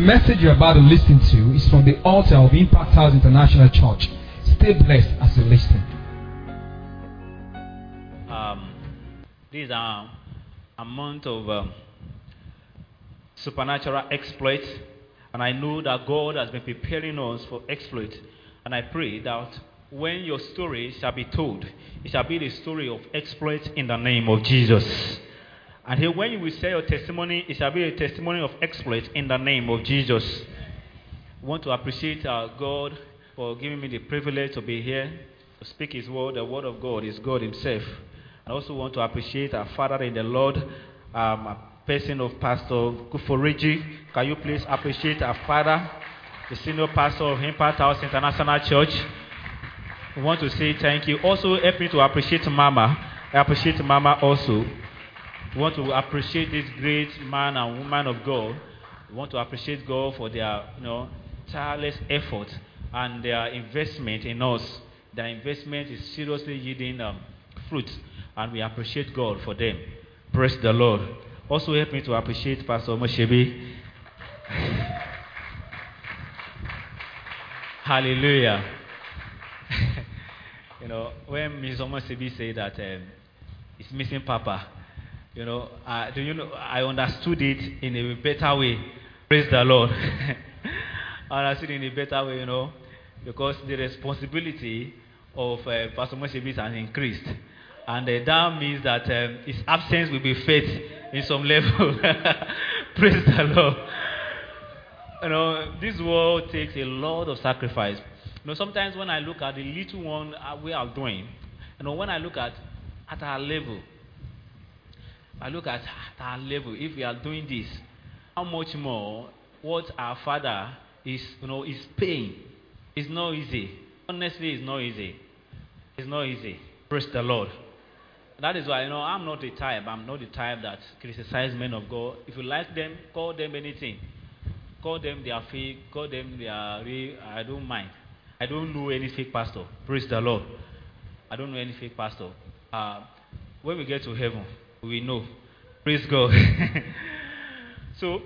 message you're about to listen to is from the altar of Impact House International Church. Stay blessed as you listen. These are a month of supernatural exploits, and I know that God has been preparing us for exploit. And I pray that when your story shall be told, it shall be the story of exploit in the name of Jesus. And here, when you will share your testimony, it shall be a testimony of exploit in the name of Jesus. I want to appreciate God for giving me the privilege to be here to speak His word. The word of God is God Himself. I also want to appreciate our Father in the Lord, a person of Pastor Kuforiji. Can you please appreciate our Father, the senior pastor of Impact House International Church? We want to say thank you. Also, help me to appreciate Mama. I appreciate Mama also. We want to appreciate this great man and woman of God. We want to appreciate God for their, tireless effort and their investment in us. Their investment is seriously yielding fruit, and we appreciate God for them. Praise the Lord. Also, help me to appreciate Pastor Moshebi. Hallelujah. When Ms. Moshebi said that it's missing Papa, I understood it in a better way. Praise the Lord. I understood it in a better way, because the responsibility of Pastor Moshebi has increased. And that means that his absence will be felt in some level. Praise the Lord. This world takes a lot of sacrifice. Sometimes when I look at the little one we are doing, when I look at our level, if we are doing this, how much more what our Father is paying. It's not easy. Honestly, it's not easy. It's not easy. Praise the Lord. That is why, I'm not the type that criticize men of God. If you like them, call them anything. Call them their fake, call them their real. I don't mind. I don't know any fake pastor. Praise the Lord. I don't know any fake pastor. When we get to heaven, we know. Praise God. So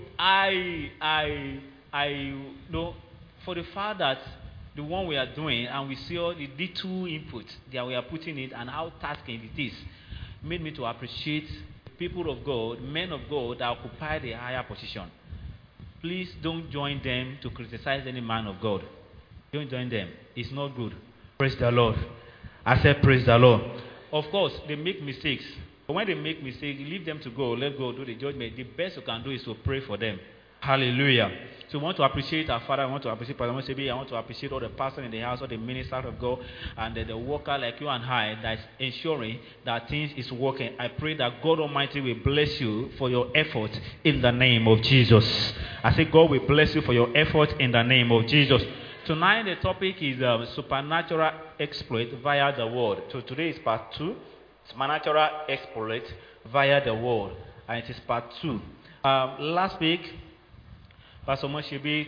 I know for the fact that the one we are doing, and we see all the little input that we are putting in and how tasking it is, made me to appreciate people of God, men of God that occupy the higher position. Please don't join them to criticize any man of God. Don't join them. It's not good. Praise the Lord. I said praise the Lord. Of course, they make mistakes. But when they make mistakes, leave them to go. Let God do the judgment. The best you can do is to pray for them. Hallelujah. So we want to appreciate our Father. I want to appreciate Pastor Moshebi. I want to appreciate all the pastors in the house, all the ministers of God, and the worker like you and I that's ensuring that things is working. I pray that God Almighty will bless you for your effort in the name of Jesus. I say God will bless you for your effort in the name of Jesus. Tonight the topic is supernatural exploit via the word. So today is part 2, supernatural exploit via the word, and it is part 2. Last week, Pastor Moshebi,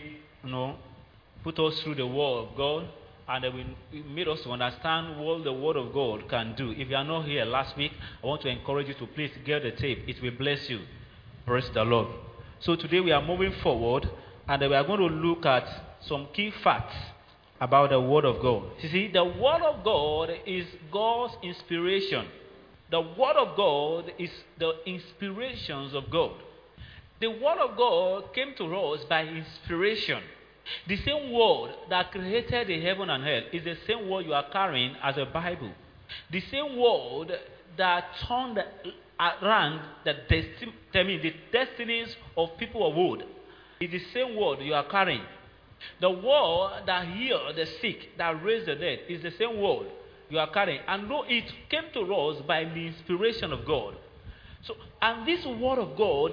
put us through the word of God, and we made us to understand what the word of God can do. If you are not here last week, I want to encourage you to please get the tape. It will bless you. Praise the Lord. So today we are moving forward, and we are going to look at some key facts about the word of God. You see, the word of God is God's inspiration. The word of God is the inspirations of God. The word of God came to us by inspiration. The same word that created the heaven and earth is the same word you are carrying as a Bible. The same word that turned around the destinies of people of old is the same word you are carrying. The word that healed the sick, that raised the dead, is the same word you are carrying. And though it came to us by the inspiration of God. So, and this word of God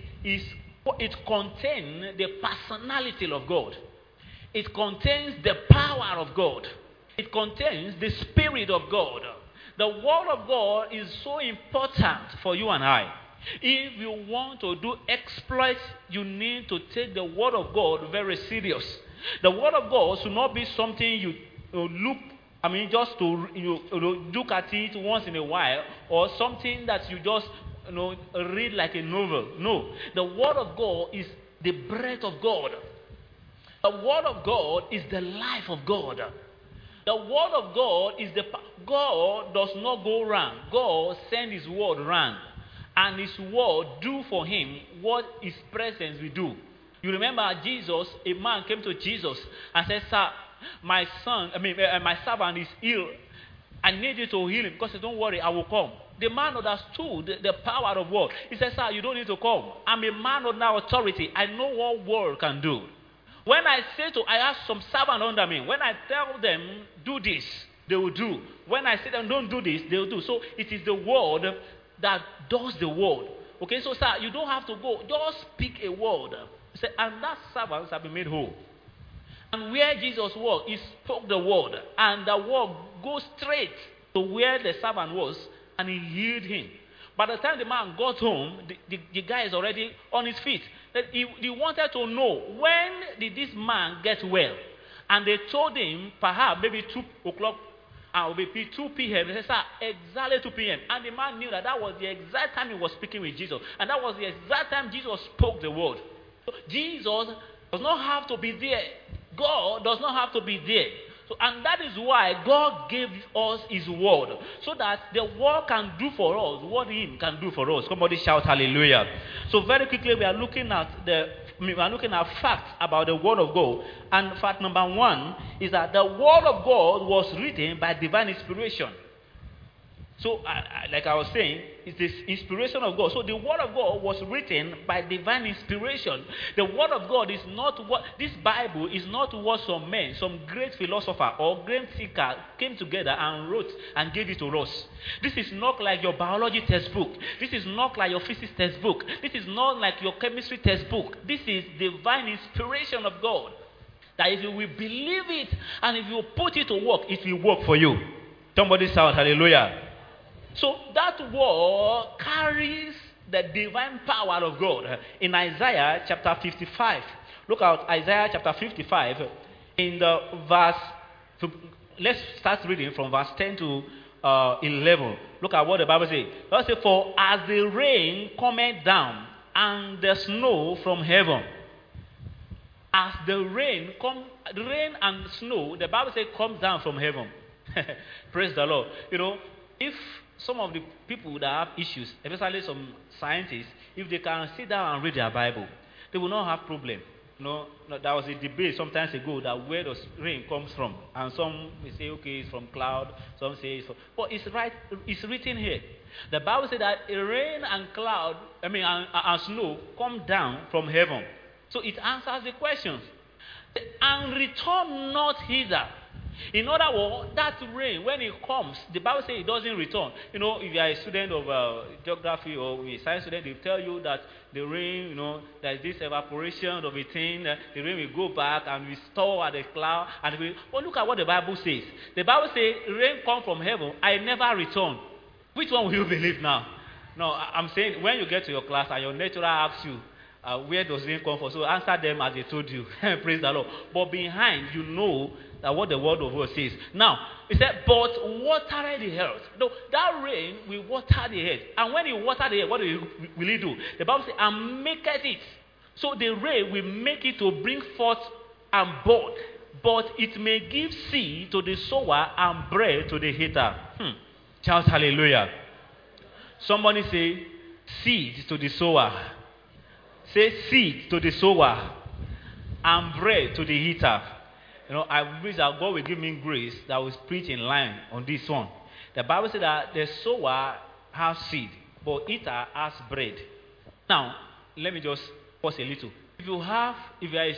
it contains the personality of God. It contains the power of God. It contains the Spirit of God. The word of God is so important for you and I. If you want to do exploits, you need to take the word of God very serious. The word of God should not be something you look, just to look at it once in a while, or something that you just read like a novel. No, the word of God is the breath of God. The word of God is the life of God. The word of God is the... God does not go round. God sends his word round. And his word do for him what his presence will do. You remember Jesus, a man came to Jesus and said, "Sir, my servant is ill. I need you to heal him." Because he said, "Don't worry, I will come." The man understood the power of word. He said, "Sir, you don't need to come. I'm a man of now authority. I know what word can do. When I have some servant under me. When I tell them, do this, they will do. When I say them, don't do this, they will do." So it is the word that does the word. Okay, so sir, you don't have to go. Just speak a word. Say, and that servants have been made whole. And where Jesus was, he spoke the word. And the word goes straight to where the servant was. And he healed him. By the time the man got home, the guy is already on his feet. He wanted to know, when did this man get well? And they told him, perhaps maybe 2 o'clock, will be 2 p.m. They said, "Sir, exactly 2 p.m. And the man knew that was the exact time he was speaking with Jesus. And that was the exact time Jesus spoke the word. So Jesus does not have to be there. God does not have to be there. So, and that is why God gave us his word. So that the word can do for us what him can do for us. Somebody shout hallelujah. So very quickly we are looking at facts about the word of God. And fact number 1 is that the word of God was written by divine inspiration. So, like I was saying, it's this inspiration of God. So the word of God was written by divine inspiration. The word of God is not what, this Bible is not what some men, some great philosopher or great thinker came together and wrote and gave it to us. This is not like your biology textbook. This is not like your physics textbook. This is not like your chemistry textbook. This is divine inspiration of God. That if you will believe it and if you put it to work, it will work for you. Somebody shout hallelujah. So that word carries the divine power of God. In Isaiah chapter 55, look at Isaiah chapter 55 in the verse, let's start reading from verse 10 to 11. Look at what the Bible says. It says, "For as the rain cometh down and the snow from heaven." As the rain and snow, the Bible says, comes down from heaven. Praise the Lord. You know, if some of the people that have issues, especially some scientists, if they can sit down and read their Bible, they will not have problem. You know, there was a debate some time ago that where does rain comes from, and some may say, okay, it's from cloud. Some say it's from, but it's right. It's written here. The Bible said that rain and cloud, and snow come down from heaven. So it answers the questions. And return not hither. In other words, that rain, when it comes, the Bible says it doesn't return. You know, if you are a student of geography or a science student, they tell you that the rain, you know, there is this evaporation of a thing, the rain will go back and we store at the cloud. But look at what the Bible says. The Bible says, rain come from heaven, I never return. Which one will you believe now? No, I'm saying when you get to your class and your lecturer asks you, where does rain come from? So answer them as they told you. Praise the Lord. But behind, you know that what the word of God says. Now, it said, but water the earth. No, that rain will water the earth. And when it water the earth, what will it do? The Bible says, and maketh it. So the rain will make it to bring forth and bud. But it may give seed to the sower and bread to the eater. Shout hallelujah. Somebody say, seed to the sower. Say seed to the sower and bread to the eater. You know, I wish that God will give me grace that will preach in line on this one. The Bible says that the sower has seed, but eater has bread. Now, let me just pause a little. If you are a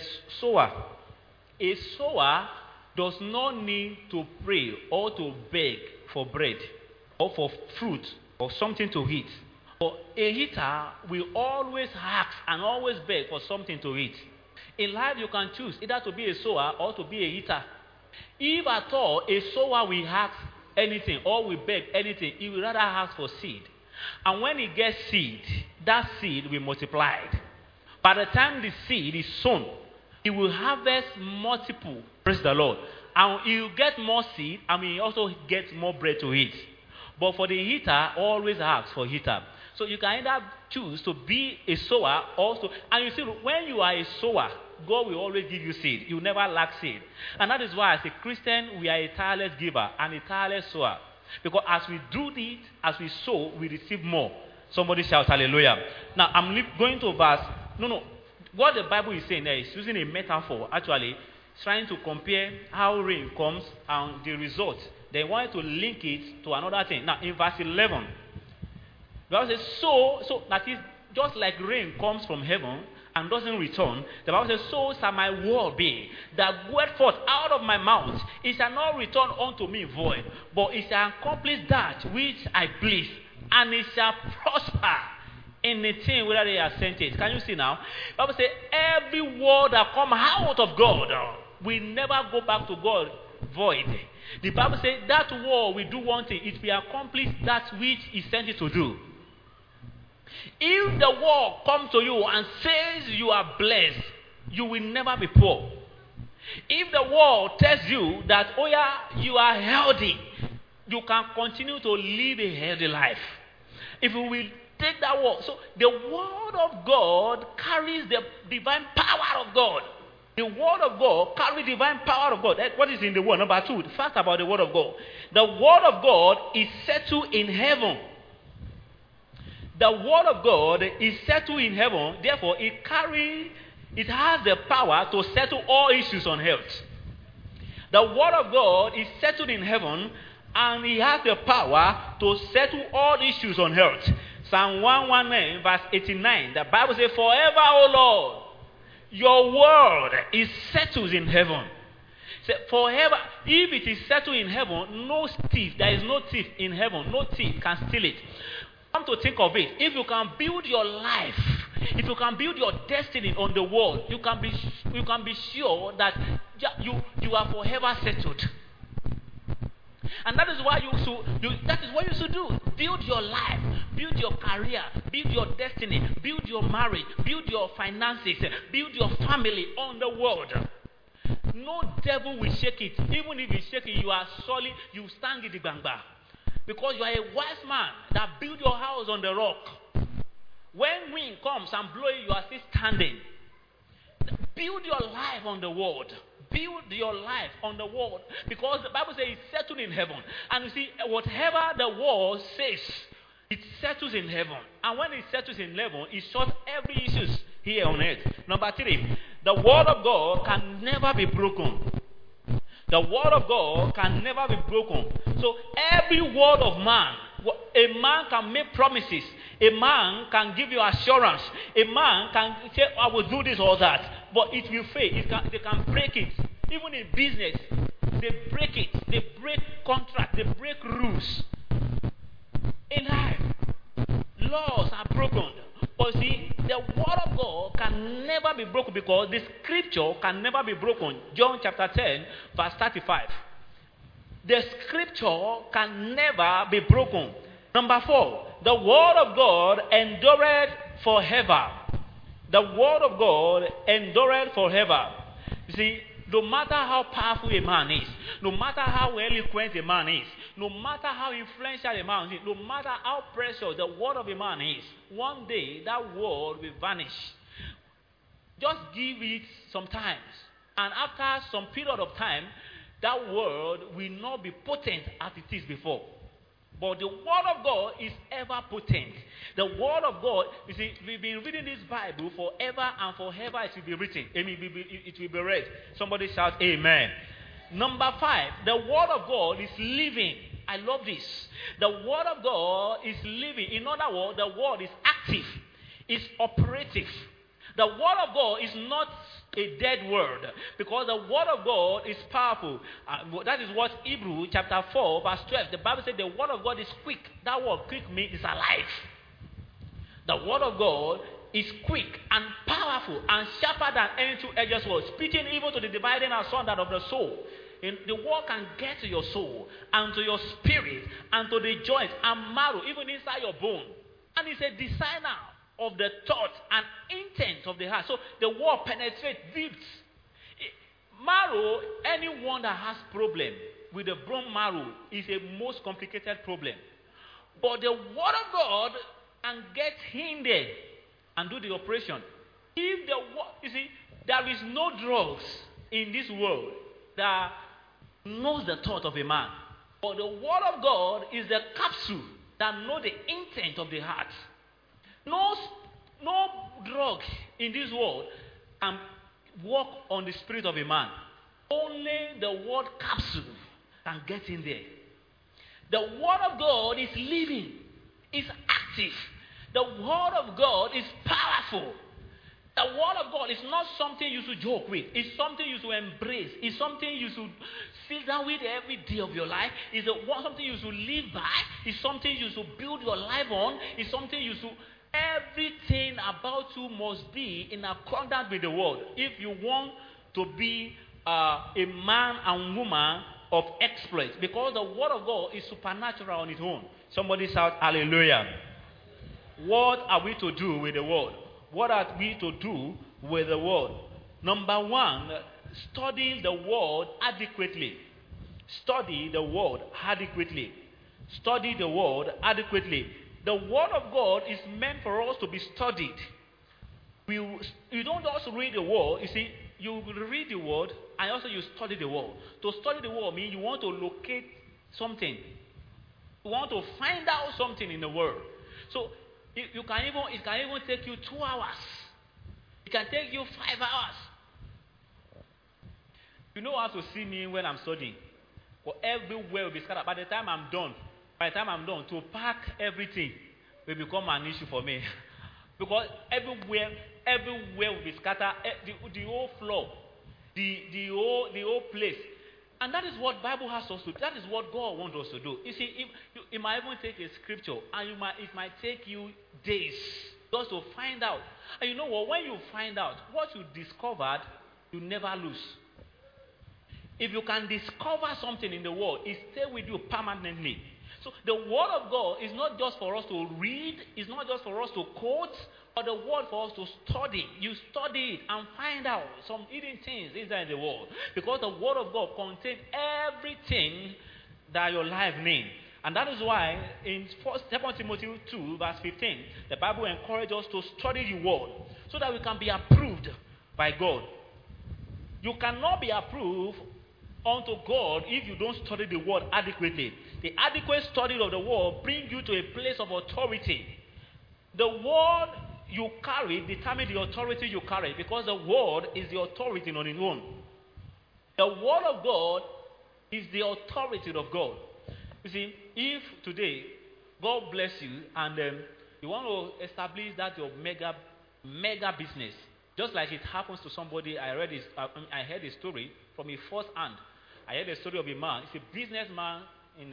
sower does not need to pray or to beg for bread or for fruit or something to eat. But a eater will always ask and always beg for something to eat. In life, you can choose either to be a sower or to be a eater. If at all a sower will ask anything or will beg anything, he will rather ask for seed. And when he gets seed, that seed will multiply. By the time the seed is sown, he will harvest multiple. Praise the Lord. And he will get more seed and he also gets more bread to eat. But for the eater, always asks for eater. So you can either choose to be a sower also. And you see, when you are a sower, God will always give you seed. You never lack seed. And that is why as a Christian, we are a tireless giver and a tireless sower. Because as we do it, as we sow, we receive more. Somebody shout hallelujah. Now, I'm going to verse. No. What the Bible is saying there is using a metaphor, actually, trying to compare how rain comes and the result. They wanted to link it to another thing. Now, in verse 11, the Bible says, so that is just like rain comes from heaven and doesn't return. The Bible says, so shall my word be that goeth forth out of my mouth. It shall not return unto me void, but it shall accomplish that which I please, and it shall prosper in the thing whether they are sent it. Can you see now? The Bible says, every word that come out of God will never go back to God void. The Bible says that word will do one thing. It will accomplish that which He sent it to do. If the word comes to you and says you are blessed, you will never be poor. If the word tells you that, oh yeah, you are healthy, you can continue to live a healthy life. If you will take that word. So the word of God carries the divine power of God. The word of God carries divine power of God. What is in the word? Number 2, the fact about the word of God. The word of God is settled in heaven. The word of God is settled in heaven. Therefore, it has the power to settle all issues on earth. The word of God is settled in heaven, and it has the power to settle all issues on earth. Psalm 119, verse 89. The Bible says, forever, O Lord, your word is settled in heaven. So forever, if it is settled in heaven, no thief, there is no thief in heaven, no thief can steal it. Come to think of it, if you can build your life, if you can build your destiny on the word, you can be sure that you are forever settled. And that is why that is what you should do. Build your life, build your career, build your destiny, build your marriage, build your finances, build your family on the word. No devil will shake it. Even if you shake it, you are solid, you stand in the bangba. Because you are a wise man that build your house on the rock. When wind comes and blows, you are still standing. Build your life on the word. Build your life on the word. Because the Bible says it's settled in heaven. And you see, whatever the word says, it settles in heaven. And when it settles in heaven, it sorts every issue here on earth. Number 3, the word of God can never be broken. The word of God can never be broken. So every word of man, a man can make promises. A man can give you assurance. A man can say, I will do this or that. But it will fail. They can break it. Even in business, they break it. They break contracts. They break rules. In life, laws are broken. But see, the word of God can never be broken because the scripture can never be broken. John chapter 10, verse 35. The scripture can never be broken. Number 4, the word of God endureth forever. The word of God endureth forever. You see, no matter how powerful a man is, no matter how eloquent a man is, no matter how influential a man is, no matter how precious the word of a man is, one day that word will vanish. Just give it some time. And after some period of time, that word will not be potent as it is before. But the word of God is ever potent. The word of God, you see, we've been reading this Bible forever and forever it will be written. It will be read. Somebody shout amen. Number 5, the word of God is living. I love this. The word of God is living. In other words, the word is active. It's operative. The word of God is not a dead word, because the word of God is powerful. That is what Hebrews chapter 4 verse 12. The Bible says the word of God is quick. That word quick means it's alive. The word of God is quick and powerful and sharper than any two-edged sword, speaking even to the dividing asunder of the soul. And the word can get to your soul and to your spirit and to the joints and marrow, even inside your bone. And it's a designer of the thoughts and intent of the heart. So the word penetrates deep. Marrow, anyone that has problem with the bone marrow is a most complicated problem. But the word of God and get in there and do the operation. If you see, there is no drugs in this world that knows the thought of a man. But the word of God is the capsule that knows the intent of the heart. No drug in this world can work on the spirit of a man. Only the word capsule can get in there. The word of God is living, is active. The word of God is powerful. The word of God is not something you should joke with. It's something you should embrace. It's something you should sit down with every day of your life. It's something you should live by. It's something you should build your life on. It's something you should... Everything about you must be in accordance with the word. If you want to be a man and woman of exploit, because the word of God is supernatural on its own. Somebody shout hallelujah. What are we to do with the word? What are we to do with the word? Number one, study the word adequately. Study the word adequately. Study the word adequately. The word of God is meant for us to be studied. You don't just read the word. You see, you read the word and also you study the word. To study the word means you want to locate something. You want to find out something in the word. So it can even take you 2 hours. It can take you 5 hours. You know how to see me when I'm studying. Well, everywhere will be scattered. By the time I'm done, to pack everything will become an issue for me. Because everywhere will be scattered. The whole floor, the whole place. And that is what Bible has us to do. That is what God wants us to do. You see, it might even take a scripture, and it might take you days just to find out. And you know what? When you find out what you discovered, you never lose. If you can discover something in the word, it stays with you permanently. So the word of God is not just for us to read, it's not just for us to quote, but the word for us to study. You study it and find out some hidden things inside the word. Because the word of God contains everything that your life needs. And that is why in 2 Timothy 2 verse 15, the Bible encourages us to study the word so that we can be approved by God. You cannot be approved unto God if you don't study the word adequately. The adequate study of the word brings you to a place of authority. The word you carry determines the authority you carry, because the word is the authority on its own. The word of God is the authority of God. You see, if today God bless you and you want to establish that your mega business, just like it happens to somebody, I heard a story from a first hand. I heard a story of a man. It's a businessman in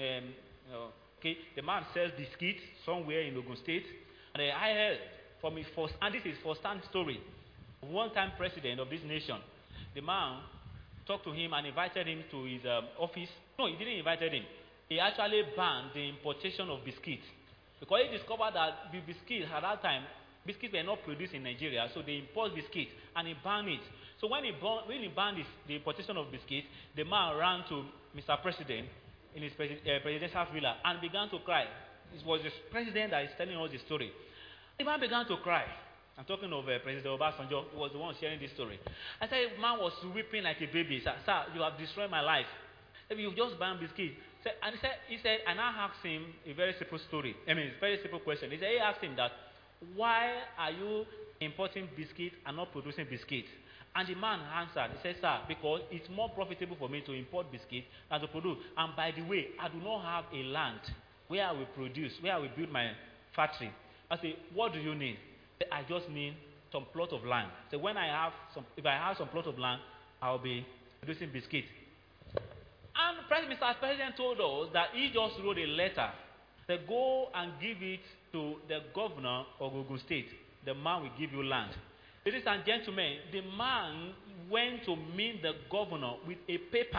the man sells biscuits somewhere in Ogun State, and I heard from his first, and this is first-hand story, one-time president of this nation. The man talked to him and invited him to his office. No, he didn't invite him. He actually banned the importation of biscuits, because he discovered that the biscuits at that time, biscuits were not produced in Nigeria, so they import biscuits, and he banned it. So when he banned the importation of biscuits, the man ran to Mr. President in his presidential villa and began to cry. It was the president that is telling us the story. The man began to cry. I'm talking of President Obasanjo, who was the one sharing this story. I said, the man was weeping like a baby. Sir, you have destroyed my life. You've just banned biscuits. And he said, and I asked him a very simple story. I mean, it's a very simple question. He asked him that, why are you importing biscuits and not producing biscuits? And the man answered, he said, sir, because it's more profitable for me to import biscuits than to produce. And by the way, I do not have a land where I will produce, where I will build my factory. I said, what do you need? He said, I just need some plot of land. So if I have some plot of land, I'll be producing biscuits. And Mr. President told us that he just wrote a letter to go and give it to the governor of Ogun State. The man will give you land. Ladies and gentlemen, the man went to meet the governor with a paper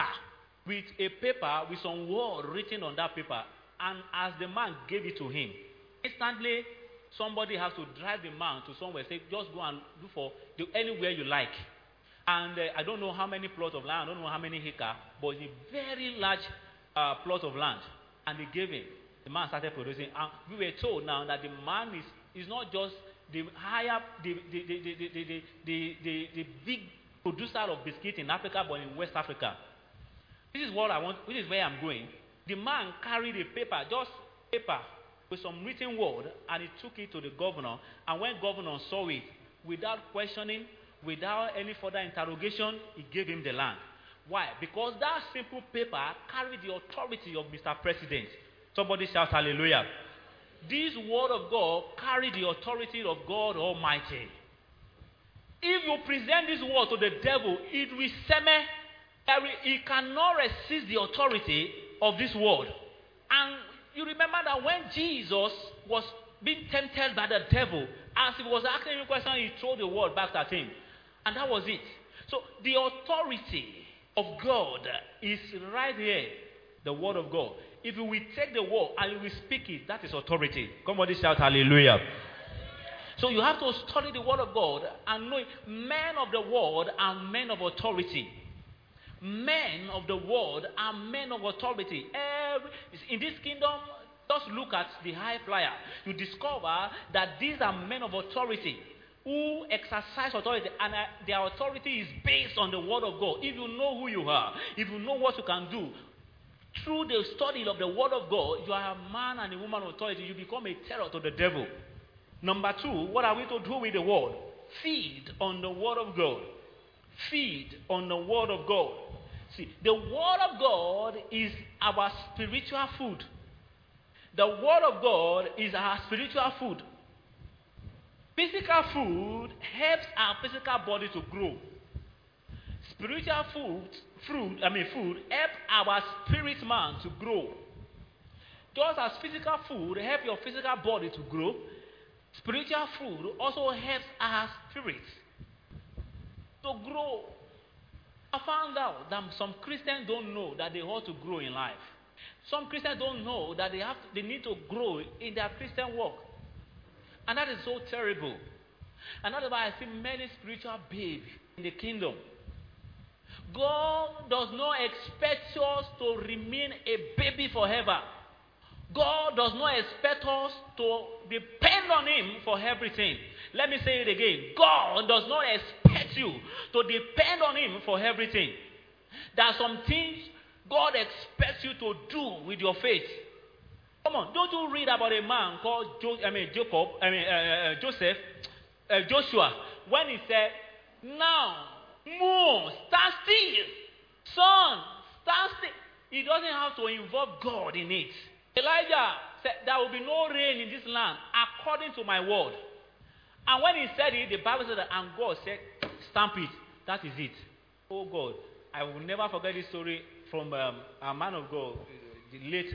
with some word written on that paper. And as the man gave it to him, instantly somebody has to drive the man to somewhere, say, just go and look for anywhere you like. And I don't know how many plots of land, I don't know how many acres, but it's a very large plot of land. And they gave him. The man started producing. And we were told now that the man is is not just the higher, the big producer of biscuit in Africa, but in West Africa. This is what I want. This is where I'm going. The man carried a paper, just paper, with some written word, and he took it to the governor. And when governor saw it, without questioning, without any further interrogation, he gave him the land. Why? Because that simple paper carried the authority of Mr. President. Somebody shout hallelujah. This word of God carried the authority of God Almighty. If you present this word to the devil, it will semi. He cannot resist the authority of this word. And you remember that when Jesus was being tempted by the devil, as he was asking him a question, he threw the word back at him. And that was it. So the authority of God is right here, the word of God. If you will take the word and you will speak it, that is authority. Somebody shout hallelujah. So you have to study the word of God and know it. Men of the word are men of authority. Men of the word are men of authority. In this kingdom, just look at the high flyer. You discover that these are men of authority who exercise authority, and their authority is based on the word of God. If you know who you are, if you know what you can do, through the study of the word of God, you are a man and a woman of authority. You become a terror to the devil. Number two, what are we to do with the word? Feed on the word of God. Feed on the word of God. See, the word of God is our spiritual food. The word of God is our spiritual food. Physical food helps our physical body to grow. Spiritual food helps our spirit man to grow. Just as physical food helps your physical body to grow, spiritual food also helps our spirit to grow. I found out that some Christians don't know that they ought to grow in life. Some Christians don't know that they need to grow in their Christian walk. And that is so terrible. And that is why I see many spiritual babes in the kingdom. God does not expect us to remain a baby forever. God does not expect us to depend on Him for everything. Let me say it again. God does not expect you to depend on Him for everything. There are some things God expects you to do with your faith. Come on, don't you read about a man called Joshua, when he said, "Now, moon, stand still. Sun, stand still." He doesn't have to involve God in it. Elijah said, "There will be no rain in this land according to my word." And when he said it, the Bible said that, and God said, "Stamp it." That is it. Oh God, I will never forget this story from a man of God, the late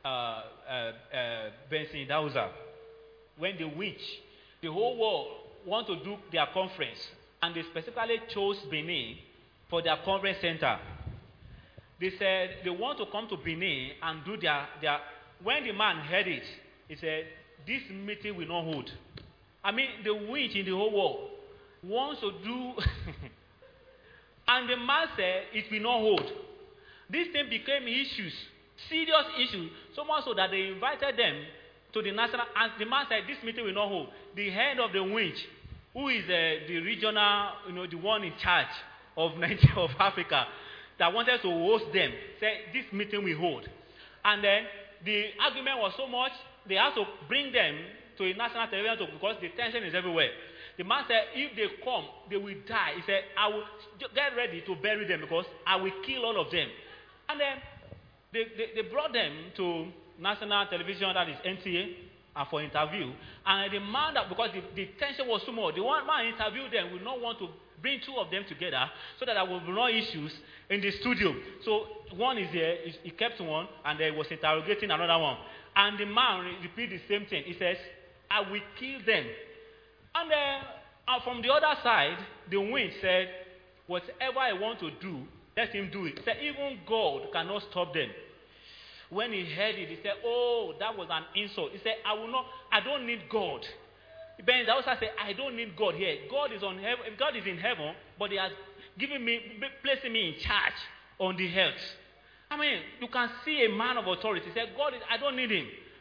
Benson Dauza. When the whole world want to do their conference, and they specifically chose Benin for their conference center. They said they want to come to Benin and do their. When the man heard it, he said, "This meeting will not hold." I mean, the witch in the whole world wants to do, and the man said it will not hold. This thing became issues, serious issues, so much so that they invited them to the national, and the man said this meeting will not hold. The head of the witch, who is the regional, the one in charge of Africa, that wanted to host them, said this meeting will hold. And then the argument was so much, they had to bring them to a national television because the tension is everywhere. The man said, if they come, they will die. He said, I will get ready to bury them because I will kill all of them. And then they brought them to national television, that is NTA, for interview. And the man, because the tension was so much, the one man interviewed them would not want to bring two of them together so that there will be no issues in the studio. So one is there, he kept one, and he was interrogating another one. And the man repeated the same thing. He says, I will kill them. And from the other side, the wind said, whatever I want to do, let him do it. He said, even God cannot stop them. When he heard it, he said, oh, that was an insult. He said, I don't need God. Ben Dausa said, I don't need God here. God is in heaven, but He has placing me in charge on the earth. I mean, you can see a man of authority. He said, I don't need Him.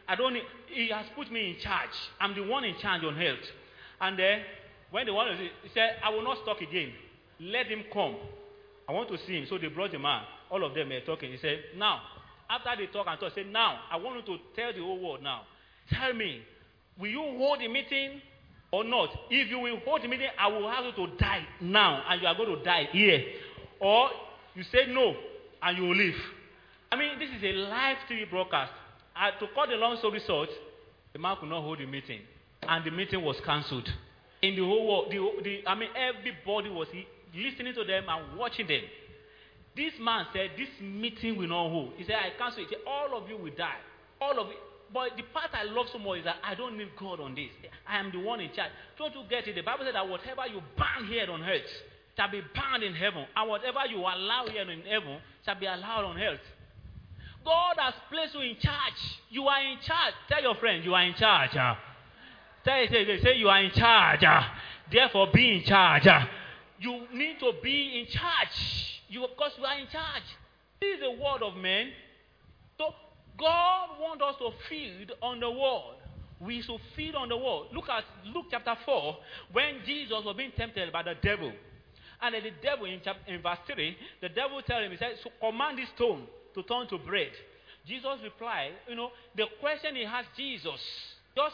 He has put me in charge. I'm the one in charge on health. And then, when the one, he said, I will not talk again. Let him come. I want to see him. So they brought the man. All of them were talking. He said, now, after they talk and talk, he said, now, I want you to tell the whole world now. Tell me, will you hold the meeting or not? If you will hold the meeting, I will have you to die now. And you are going to die here. Or you say no, and you will leave. I mean, this is a live TV broadcast. To cut the long story short, the man could not hold the meeting. And the meeting was cancelled. In the whole world, everybody was listening to them and watching them. This man said, this meeting will not hold. He said, I cancel it. All of you will die. All of you. But the part I love so much is that I don't need God on this. I am the one in charge. Don't you get it? The Bible said that whatever you ban here on earth shall be banned in heaven. And whatever you allow here in heaven shall be allowed on earth. God has placed you in charge. You are in charge. Tell your friend, you are in charge. Say you are in charge. Therefore, be in charge. You need to be in charge. Because you are in charge. This is the word of men. So, God wants us to feed on the word. We should feed on the word. Look at Luke chapter 4, when Jesus was being tempted by the devil. And then the devil, in verse 3, the devil tells him, he said, so command this stone to turn to bread. Jesus replied, the question he asked Jesus, just,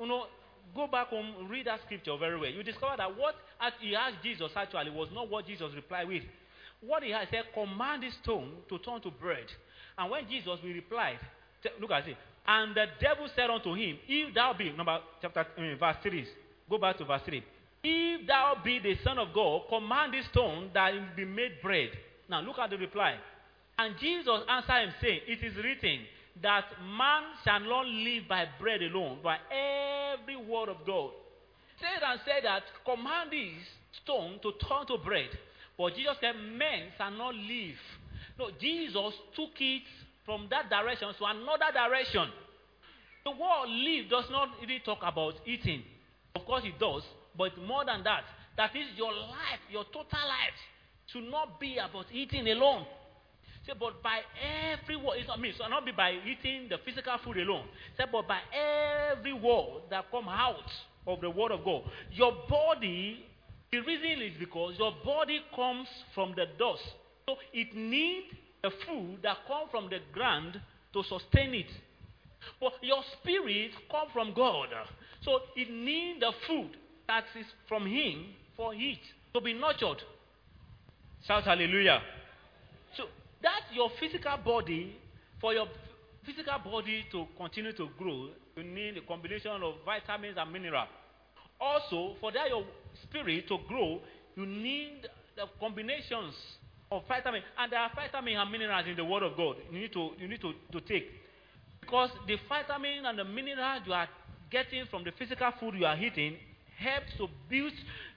go back home, read that scripture very well. You discover that what he asked Jesus actually was not what Jesus replied with. What he had said, command this stone to turn to bread. And when Jesus replied, look at it. And the devil said unto him, if thou be, verse 3, go back to verse 3. If thou be the Son of God, command this stone that it be made bread. Now look at the reply. And Jesus answered him, saying, it is written that man shall not live by bread alone, by every word of God. Satan said that command this stone to turn to bread. But Jesus said, men shall not live. No, Jesus took it from that direction to another direction. The word live does not really talk about eating. Of course it does, but more than that. That is your life, your total life should not be about eating alone. Say, but by every word, it should not be by eating the physical food alone. Say, but by every word that come out of the word of God. Your body, the reason is because your body comes from the dust. So it needs the food that comes from the ground to sustain it. But your spirit comes from God. So it needs the food that is from Him for it to be nurtured. Shout hallelujah. So that's your physical body. For your physical body to continue to grow, you need a combination of vitamins and minerals. Also, for that your spirit to grow, you need the combinations of vitamins. And there are vitamins and minerals in the Word of God. You need to take. Because the vitamin and the minerals you are getting from the physical food you are eating helps to build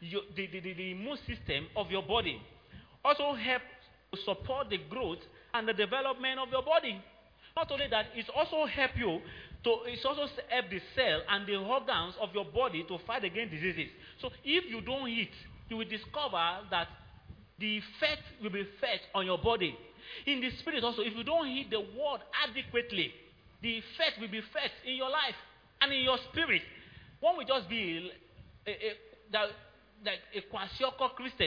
the immune system of your body. Also helps to support the growth and the development of your body. Not only that, it also helps you it's also help the cell and the organs of your body to fight against diseases. So if you don't eat, you will discover that the effect will be felt on your body. In the spirit also, if you don't eat the word adequately, the effect will be felt in your life and in your spirit. One will just be a quasi-Christian Christian.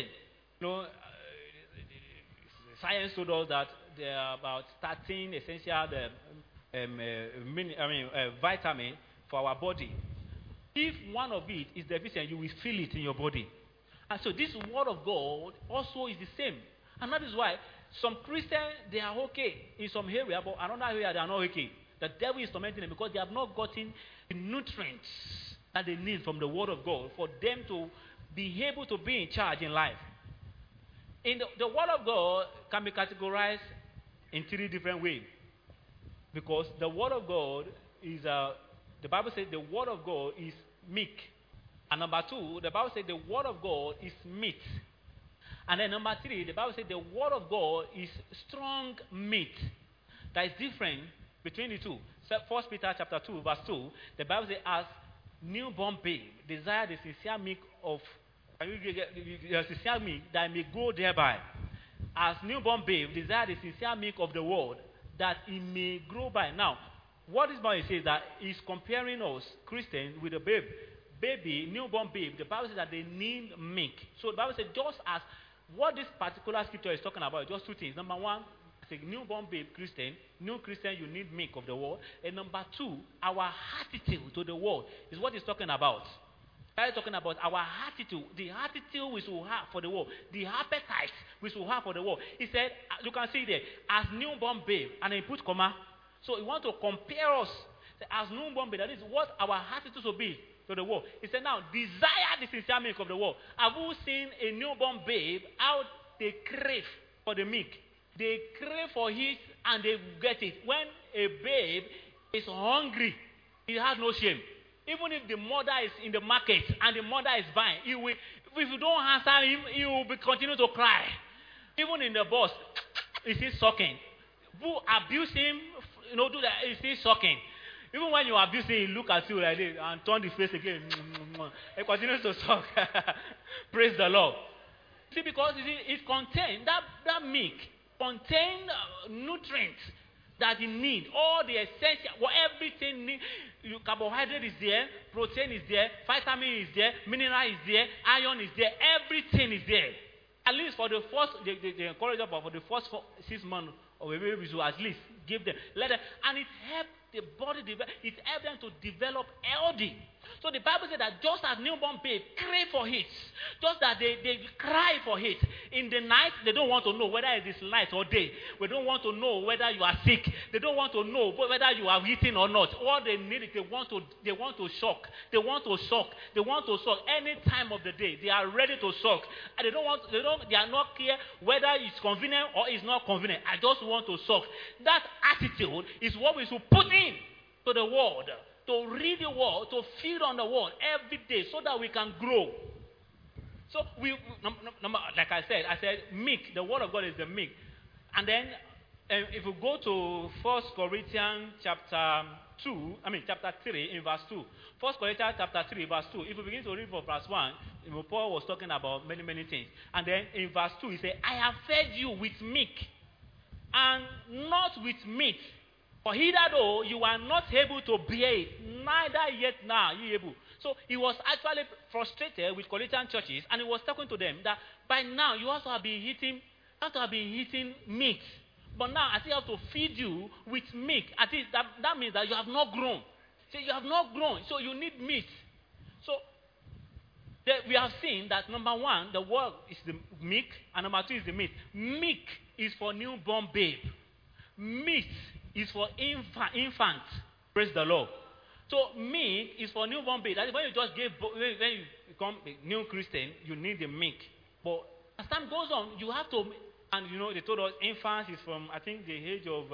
Science told us that there are about 13 essential vitamin for our body. If one of it is deficient, you will feel it in your body. And so this word of God also is the same. And that is why some Christians, they are okay in some area, but another area they are not okay. The devil is tormenting them because they have not gotten the nutrients that they need from the word of God for them to be able to be in charge in life. In the word of God can be categorized in three different ways. Because the word of God is, the Bible says the word of God is meek. And number two, the Bible says the word of God is meat. And then number three, the Bible says the word of God is strong meat. That is different between the two. 1 Peter chapter 2, verse 2, the Bible says, as newborn babe, desire the sincere milk of sincere milk that may grow thereby. As newborn babe, desire the sincere milk of the word that it may grow by. Now, what this Bible says that is comparing us, Christians, with a baby, newborn babe. The Bible says that they need milk. So the Bible says just as what this particular scripture is talking about, just two things. Number one, it's a newborn babe Christian. New Christian, you need milk of the word. And number two, our attitude to the word is what he's talking about. He's talking about our attitude, the attitude we should have for the word, the appetite we should have for the word. He said, you can see there, as newborn babe, and he put comma. So he wants to compare us as newborn babe. That is what our attitude should be to the word. He said, now, desire the sincere milk of the word. Have you seen a newborn babe, how they crave for the milk? They crave for it and they get it. When a babe is hungry, he has no shame. Even if the mother is in the market and the mother is buying, he will, if you don't answer him, he will continue to cry. Even in the bus, he still sucking. Who abuse him, do that, he still sucking. Even when you abuse him, he look at you like this and turn the face again. He continues to suck. Praise the Lord. See, because it contains, that milk contains nutrients that you need, all the essential, everything need. Carbohydrate is there, protein is there, vitamin is there, mineral is there, iron is there, everything is there. At least for the first, they encourage us for the first 6 months of a baby, so at least give them, let them, and it helps the body develop, it helps them to develop healthy. So the Bible says that just as newborn babe crave for it, just that they cry for it. In the night, they don't want to know whether it is night or day. They don't want to know whether you are sick. They don't want to know whether you are eating or not. All they need is they want to shock. They want to shock. They want to shock any time of the day. They are ready to shock. And they are not clear whether it's convenient or it's not convenient. I just want to shock. That attitude is what we should put in to the world. To read the word, to feed on the word every day so that we can grow. So like I said milk, the word of God is the milk. And then if we go to 1 Corinthians chapter 3 in verse 2. 1 Corinthians chapter 3 verse 2. If we begin to read from verse 1, Paul was talking about many, many things. And then in verse 2 he said, I have fed you with milk and not with meat. For hitherto you are not able to bear it, neither yet now you able. So he was actually frustrated with Corinthian churches, and he was talking to them that by now you also have been eating meat. But now I still have to feed you with milk. At least that means that you have not grown. So you have not grown, so you need meat. So we have seen that number one, the word is the milk, and number two is the meat. Milk is for newborn babe. Meat is for infant. Praise the Lord. So milk is for newborn baby. That is when you become a new Christian, you need the milk. But as time goes on, you have to, and they told us infants is from, I think, the age of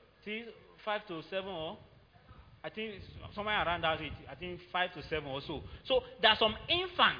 5 to 7, or I think somewhere around that age. I think 5 to 7 or so. So there are some infant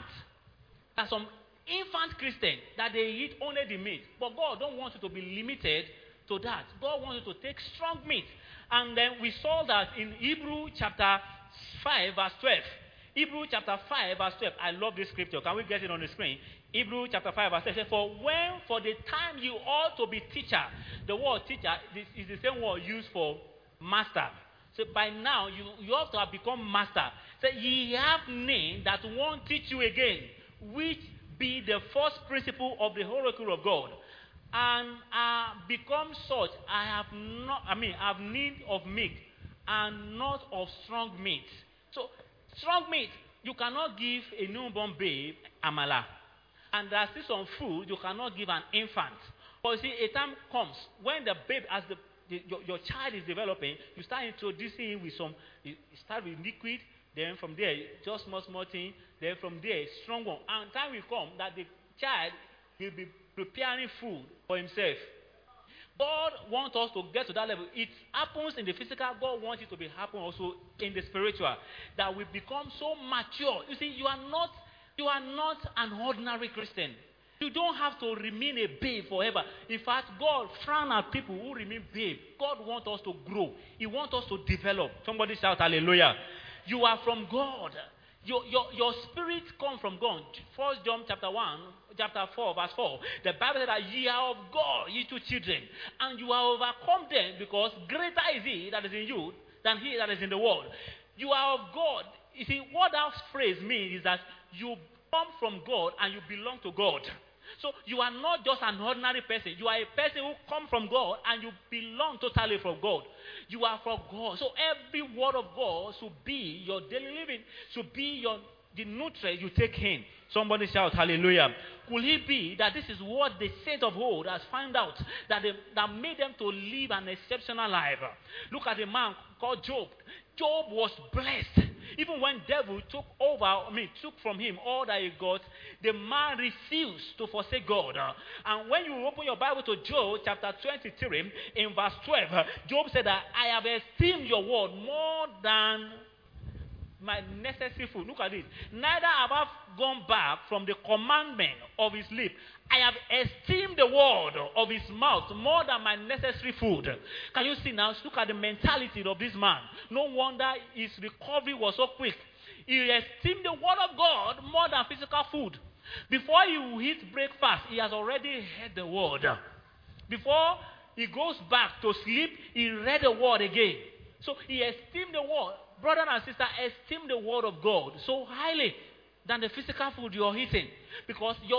Christians that they eat only the meat. But God don't want you to be limited to that. God wants you to take strong meat. And then we saw that in Hebrews chapter 5 verse 12. Hebrews chapter 5 verse 12. I love this scripture. Can we get it on the screen? Hebrews chapter 5 verse 12. For the time you ought to be teacher. The word teacher is the same word used for master. So by now you ought to have become master. So ye have name that won't teach you again, which be the first principle of the oracle of God. And become such, I have need of milk and not of strong meat. So, strong meat, you cannot give a newborn babe amala. And there's still some food you cannot give an infant. But you see, a time comes when the babe, as your child is developing, you start introducing him with you start with liquid, then from there, just small thing, then from there, strong one. And time will come that the child will be preparing food for himself. God wants us to get to that level. It happens in the physical. God wants it to be happen also in the spiritual. That we become so mature. You see, you are not an ordinary Christian. You don't have to remain a babe forever. In fact, God frowns at people who remain babe. God wants us to grow. He wants us to develop. Somebody shout hallelujah. You are from God. Your spirit comes from God. 1 John chapter 4, verse 4. The Bible says that ye are of God, ye two children, and you are overcome them, because greater is he that is in you than he that is in the world. You are of God. You see, what that phrase means is that you come from God and you belong to God. So you are not just an ordinary person. You are a person who comes from God and you belong totally from God. You are from God. So every word of God should be your daily living, should be the nutrient you take in. Somebody shout hallelujah. Could it be that this is what the saint of old has found out, that made them to live an exceptional life? Look at a man called Job. Job was blessed. Even when devil took from him all that he got, the man refused to forsake God. And when you open your Bible to Job chapter 23, in verse 12, Job said that I have esteemed your word more than my necessary food. Look at this. Neither have I gone back from the commandment of his lip. I have esteemed the word of his mouth more than my necessary food. Can you see now? Look at the mentality of this man. No wonder his recovery was so quick. He esteemed the word of God more than physical food. Before he eats breakfast, he has already heard the word. Before he goes back to sleep, he read the word again. So he esteemed the word. Brother and sister, esteem the word of God so highly than the physical food you are eating. Because your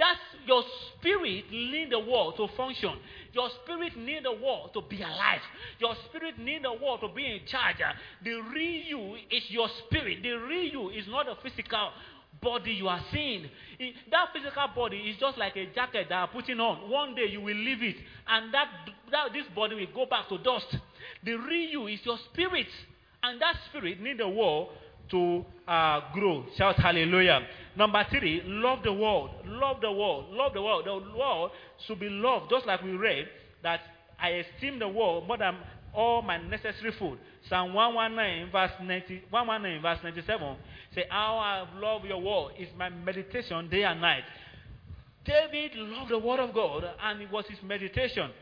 spirit needs the word to function. Your spirit needs the word to be alive. Your spirit needs the word to be in charge. The real you is your spirit. The real you is not a physical body you are seeing. That physical body is just like a jacket that you are putting on. One day you will leave it, and this body will go back to dust. The real you is your spirit. And that spirit needs the word to grow. Shout hallelujah. Number 3, love the world. Love the world. Love the world. The world should be loved. Just like we read that I esteem the world more than all my necessary food. Psalm 119 verse 97 say, how I love your word is my meditation day and night. David loved the word of God and it was his meditation.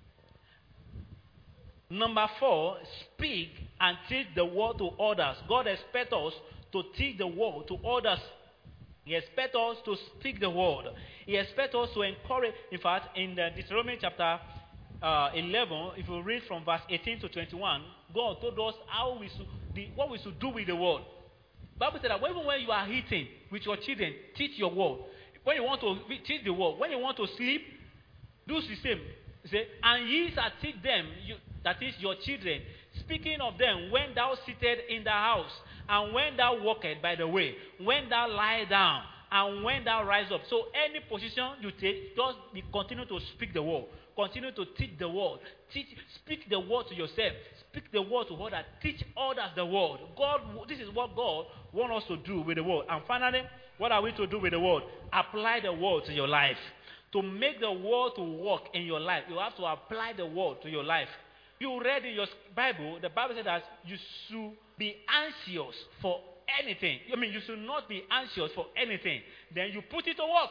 Number 4, speak and teach the word to others. God expects us to teach the word to others. He expects us to speak the word. He expects us to encourage. In fact, in Deuteronomy chapter 11, if you read from verse 18 to 21, God told us what we should do with the word. The Bible said that even when you are eating with your children, teach your word. When you want to teach the word, when you want to sleep, do the same. Say, and ye shall teach them, that is your children, speaking of them when thou sittest in the house, and when thou walkest by the way, when thou lie down, and when thou rise up. So any position you take, just continue to speak the word. Continue to teach the word. Speak the word to yourself. Speak the word to others. Teach others the word. This is what God wants us to do with the word. And finally, what are we to do with the word? Apply the word to your life. To make the word to work in your life, you have to apply the word to your life. You read in your Bible, the Bible said that you should be anxious for anything. You should not be anxious for anything. Then you put it to work.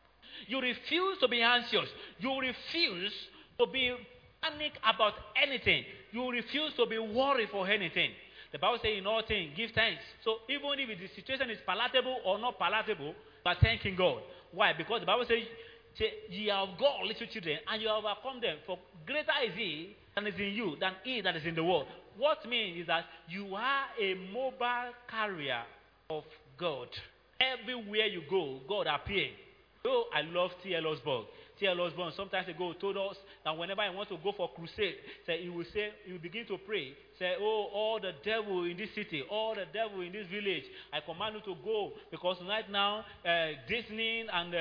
You refuse to be anxious. You refuse to be panic about anything. You refuse to be worried for anything. The Bible says in all things, give thanks. So even if the situation is palatable or not palatable, but thanking God. Why? Because the Bible says, ye have got little children, and you have overcome them. For greater is he that is in you than he that is in the world. What means is that you are a mobile carrier of God. Everywhere you go, God appears. Oh, I love T.L. Osborne. T.L. Osborne sometimes ago told us that whenever he wants to go for crusade, he will begin to pray. Say, oh, all the devil in this city, all the devil in this village, I command you to go, because right now Disney and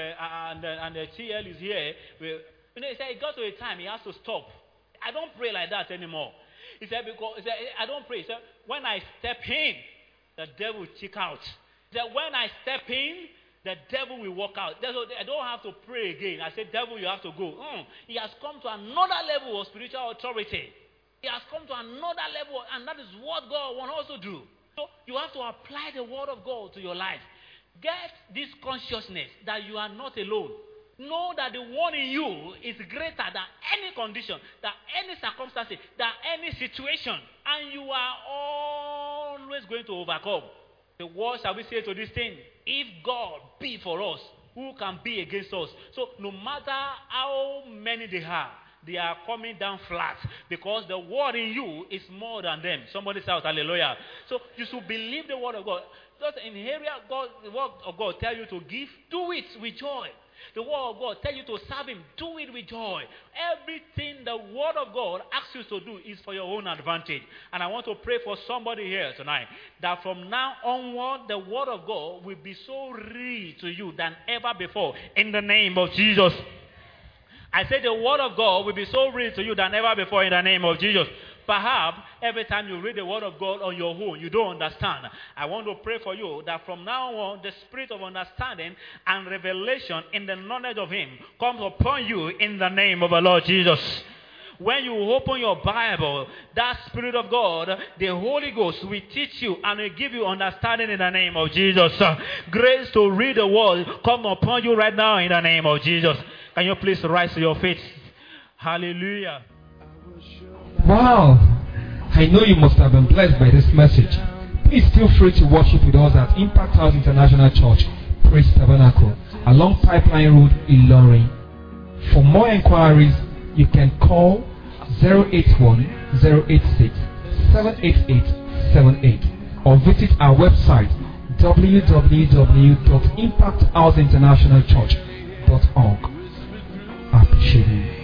the T.L. is here. He said it got to a time he has to stop. I don't pray like that anymore. He said I don't pray. He said when I step in, the devil will check out. He said when I step in, the devil will walk out. I don't have to pray again. I said, devil, you have to go. He has come to another level of spiritual authority. He has come to another level, and that is what God wants us to do. So you have to apply the word of God to your life. Get this consciousness that you are not alone. Know that the one in you is greater than any condition, than any circumstance, than any situation, and you are always going to overcome. The word shall we say to this thing? If God be for us, who can be against us? So no matter how many they are, they are coming down flat because the word in you is more than them. Somebody shout hallelujah. So you should believe the word of God. Just in the area the word of God tell you to give, do it with joy. The word of God tell you to serve him, do it with joy. Everything the word of God asks you to do is for your own advantage. And I want to pray for somebody here tonight that from now onward the word of God will be so real to you than ever before in the name of Jesus. I say the word of God will be so real to you than ever before in the name of Jesus. Perhaps every time you read the word of God on your own, you don't understand. I want to pray for you that from now on, the spirit of understanding and revelation in the knowledge of him comes upon you in the name of the Lord Jesus. When you open your Bible, that Spirit of God, the Holy Ghost, will teach you and will give you understanding in the name of Jesus. Grace to read the word come upon you right now in the name of Jesus. Can you please rise to your feet? Hallelujah. Wow! I know you must have been blessed by this message. Please feel free to worship with us at Impact House International Church, Praise Tabernacle, along Pipeline Road, Ilorin. For more inquiries, you can call 081-086-78878 or visit our website www.impacthouseinternationalchurch.org. I appreciate you.